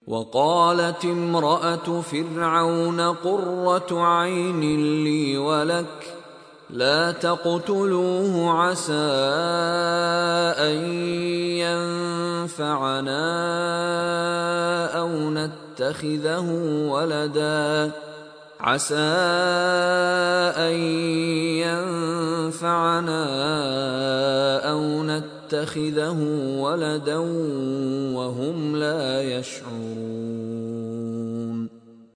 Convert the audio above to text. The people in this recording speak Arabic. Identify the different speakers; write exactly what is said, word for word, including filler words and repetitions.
Speaker 1: وقالت امرأة فرعون قرة عين لي ولك لا تقتلوه عسى أن ينفعنا أو نتخذه ولدا عسى أن ينفعنا أو نتخذه ولدا وهم لا يشعرون